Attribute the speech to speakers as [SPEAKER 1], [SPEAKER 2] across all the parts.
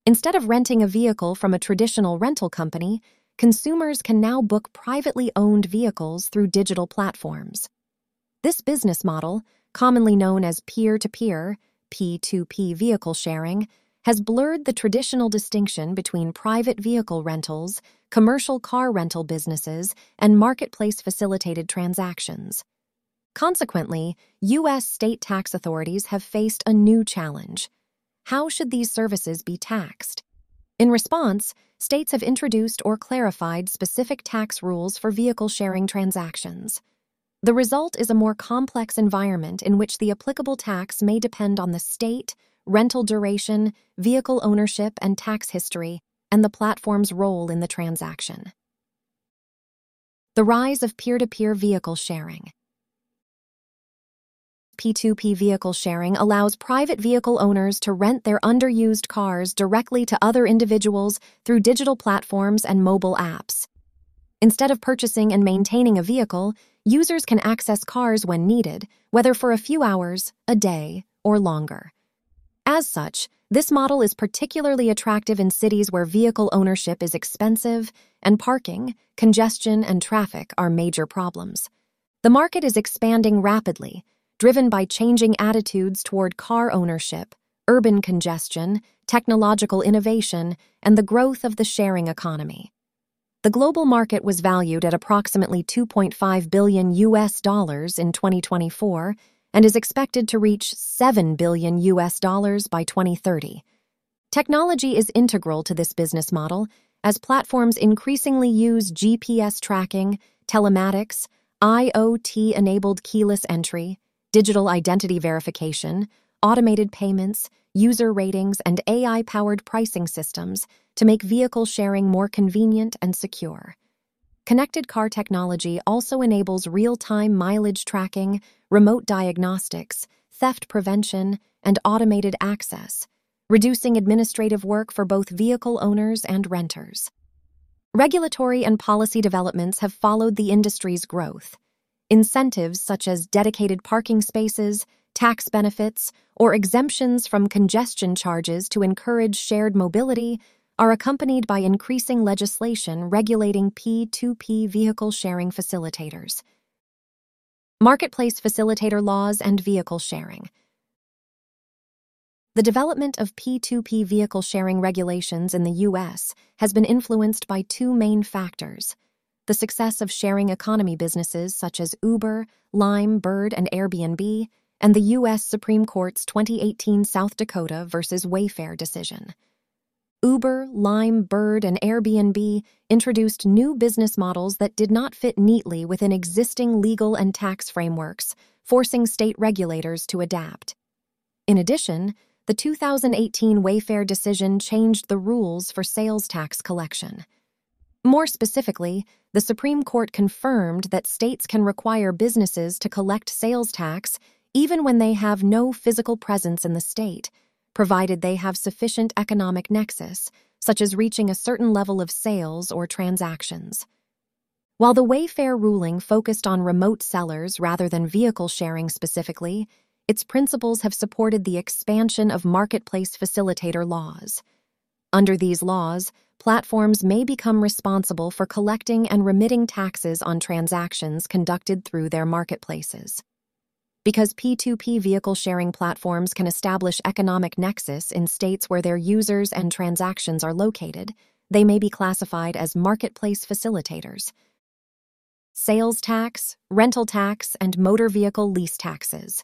[SPEAKER 1] Instead of renting a vehicle from a traditional rental company, consumers can now book privately owned vehicles through digital platforms. This business model, commonly known as peer-to-peer, P2P vehicle sharing, has blurred the traditional distinction between private vehicle rentals, commercial car rental businesses, and marketplace-facilitated transactions. Consequently, U.S. state tax authorities have faced a new challenge. How should these services be taxed? In response, states have introduced or clarified specific tax rules for vehicle sharing transactions. The result is a more complex environment in which the applicable tax may depend on the state, rental duration, vehicle ownership and tax history, and the platform's role in the transaction. The rise of peer-to-peer vehicle sharing. P2P vehicle sharing allows private vehicle owners to rent their underused cars directly to other individuals through digital platforms and mobile apps. Instead of purchasing and maintaining a vehicle, users can access cars when needed, whether for a few hours, a day, or longer. As such, this model is particularly attractive in cities where vehicle ownership is expensive and parking, congestion, and traffic are major problems. The market is expanding rapidly, driven by changing attitudes toward car ownership, urban congestion, technological innovation, and the growth of the sharing economy. The global market was valued at approximately $2.5 billion in 2024 and is expected to reach $7 billion by 2030. Technology is integral to this business model as platforms increasingly use GPS tracking, telematics, IoT-enabled keyless entry, digital identity verification, automated payments, user ratings, and AI-powered pricing systems to make vehicle sharing more convenient and secure. Connected car technology also enables real-time mileage tracking, remote diagnostics, theft prevention, and automated access, reducing administrative work for both vehicle owners and renters. Regulatory and policy developments have followed the industry's growth. Incentives such as dedicated parking spaces, tax benefits, or exemptions from congestion charges to encourage shared mobility are accompanied by increasing legislation regulating P2P vehicle sharing facilitators. Marketplace facilitator laws and vehicle sharing. The development of P2P vehicle sharing regulations in the U.S. has been influenced by two main factors: the success of sharing economy businesses such as Uber, Lime, Bird, and Airbnb, and the U.S. Supreme Court's 2018 South Dakota versus Wayfair decision. Uber, Lime, Bird, and Airbnb introduced new business models that did not fit neatly within existing legal and tax frameworks, forcing state regulators to adapt. In addition, the 2018 Wayfair decision changed the rules for sales tax collection. More specifically, the Supreme Court confirmed that states can require businesses to collect sales tax even when they have no physical presence in the state, provided they have sufficient economic nexus, such as reaching a certain level of sales or transactions. While the Wayfair ruling focused on remote sellers rather than vehicle sharing specifically, its principles have supported the expansion of marketplace facilitator laws. Under these laws, platforms may become responsible for collecting and remitting taxes on transactions conducted through their marketplaces. Because P2P vehicle sharing platforms can establish economic nexus in states where their users and transactions are located, they may be classified as marketplace facilitators. Sales tax, rental tax, and motor vehicle lease taxes.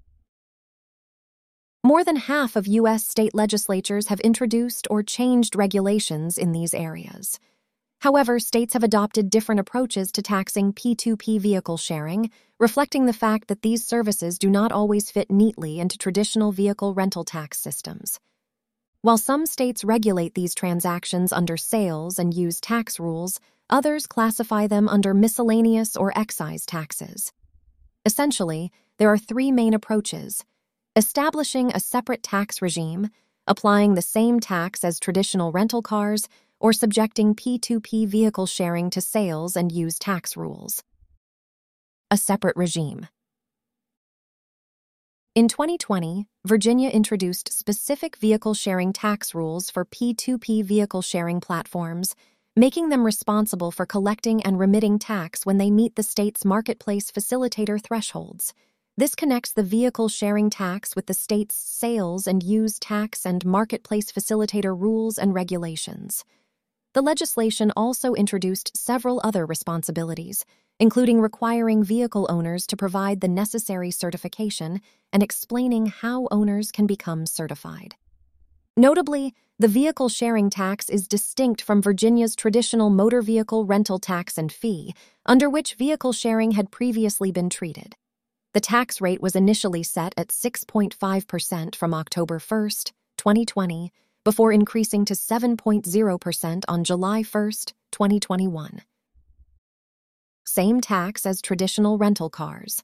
[SPEAKER 1] More than half of U.S. state legislatures have introduced or changed regulations in these areas. However, states have adopted different approaches to taxing P2P vehicle sharing, reflecting the fact that these services do not always fit neatly into traditional vehicle rental tax systems. While some states regulate these transactions under sales and use tax rules, others classify them under miscellaneous or excise taxes. Essentially, there are three main approaches: establishing a separate tax regime, applying the same tax as traditional rental cars, or subjecting P2P vehicle sharing to sales and use tax rules. A separate regime. In 2020, Virginia introduced specific vehicle sharing tax rules for P2P vehicle sharing platforms, making them responsible for collecting and remitting tax when they meet the state's marketplace facilitator thresholds. This connects the vehicle sharing tax with the state's sales and use tax and marketplace facilitator rules and regulations. The legislation also introduced several other responsibilities, including requiring vehicle owners to provide the necessary certification and explaining how owners can become certified. Notably, the vehicle sharing tax is distinct from Virginia's traditional motor vehicle rental tax and fee, under which vehicle sharing had previously been treated. The tax rate was initially set at 6.5% from October 1, 2020, before increasing to 7.0% on July 1, 2021. Same tax as traditional rental cars.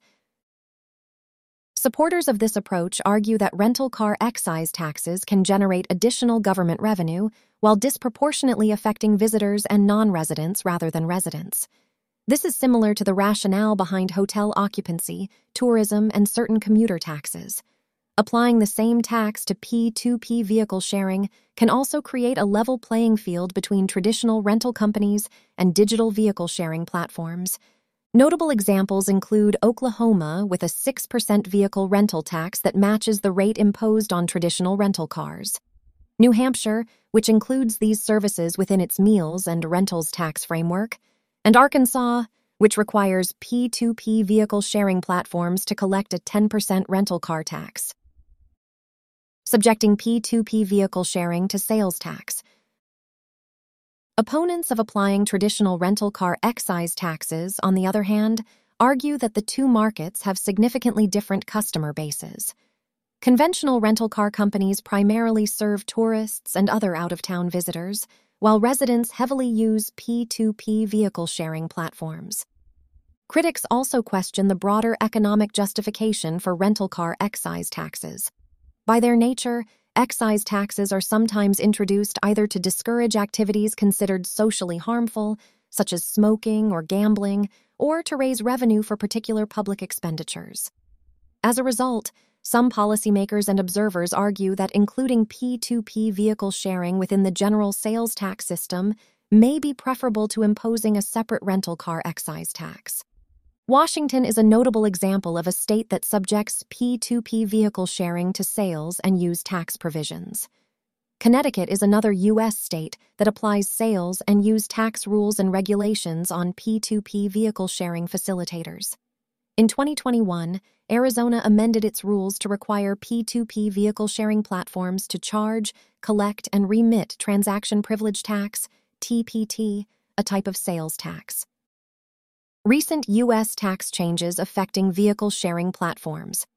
[SPEAKER 1] Supporters of this approach argue that rental car excise taxes can generate additional government revenue while disproportionately affecting visitors and non-residents rather than residents. This is similar to the rationale behind hotel occupancy, tourism, and certain commuter taxes. Applying the same tax to P2P vehicle sharing can also create a level playing field between traditional rental companies and digital vehicle sharing platforms. Notable examples include Oklahoma with a 6% vehicle rental tax that matches the rate imposed on traditional rental cars. New Hampshire, which includes these services within its meals and rentals tax framework, and Arkansas, which requires P2P vehicle sharing platforms to collect a 10% rental car tax. Subjecting P2P vehicle sharing to sales tax. Opponents of applying traditional rental car excise taxes, on the other hand, argue that the two markets have significantly different customer bases. Conventional rental car companies primarily serve tourists and other out-of-town visitors, while residents heavily use P2P vehicle sharing platforms. Critics also question the broader economic justification for rental car excise taxes. By their nature, excise taxes are sometimes introduced either to discourage activities considered socially harmful, such as smoking or gambling, or to raise revenue for particular public expenditures. As a result, some policymakers and observers argue that including P2P vehicle sharing within the general sales tax system may be preferable to imposing a separate rental car excise tax. Washington is a notable example of a state that subjects P2P vehicle sharing to sales and use tax provisions. Connecticut is another U.S. state that applies sales and use tax rules and regulations on P2P vehicle sharing facilitators. In 2021, Arizona amended its rules to require P2P vehicle sharing platforms to charge, collect, and remit transaction privilege tax, TPT, a type of sales tax. Recent U.S. tax changes affecting vehicle sharing platforms.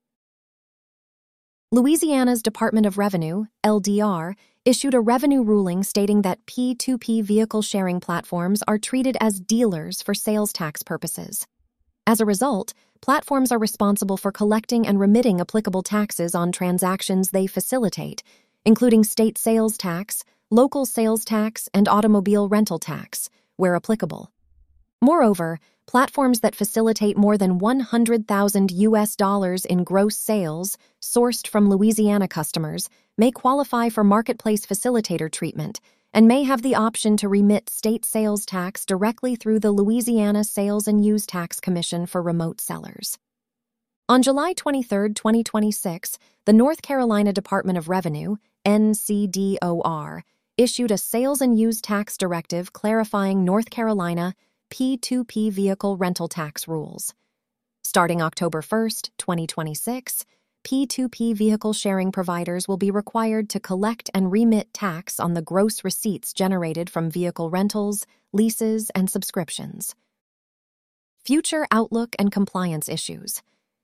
[SPEAKER 1] Louisiana's Department of Revenue, LDR, issued a revenue ruling stating that P2P vehicle sharing platforms are treated as dealers for sales tax purposes. As a result, platforms are responsible for collecting and remitting applicable taxes on transactions they facilitate, including state sales tax, local sales tax, and automobile rental tax, where applicable. Moreover, platforms that facilitate more than $100,000 in gross sales sourced from Louisiana customers may qualify for marketplace facilitator treatment and may have the option to remit state sales tax directly through the Louisiana Sales and Use Tax Commission for remote sellers. On July 23, 2026, the North Carolina Department of Revenue, NCDOR, issued a Sales and Use Tax Directive clarifying North Carolina P2P vehicle rental tax rules. Starting October 1, 2026, P2P vehicle sharing providers will be required to collect and remit tax on the gross receipts generated from vehicle rentals, leases, and subscriptions. Future outlook and compliance issues.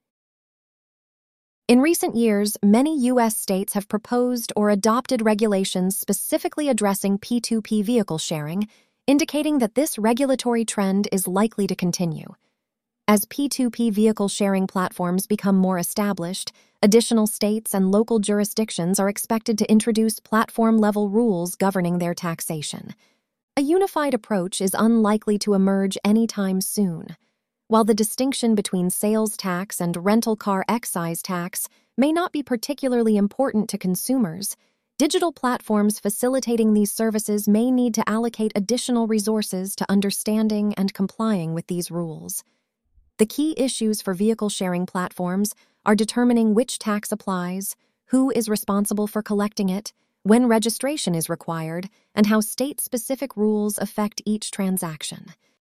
[SPEAKER 1] In recent years, many U.S. states have proposed or adopted regulations specifically addressing P2P vehicle sharing, indicating that this regulatory trend is likely to continue. As P2P vehicle sharing platforms become more established, additional states and local jurisdictions are expected to introduce platform-level rules governing their taxation. A unified approach is unlikely to emerge anytime soon. While the distinction between sales tax and rental car excise tax may not be particularly important to consumers, digital platforms facilitating these services may need to allocate additional resources to understanding and complying with these rules. The key issues for vehicle sharing platforms are determining which tax applies, who is responsible for collecting it, when registration is required, and how state-specific rules affect each transaction.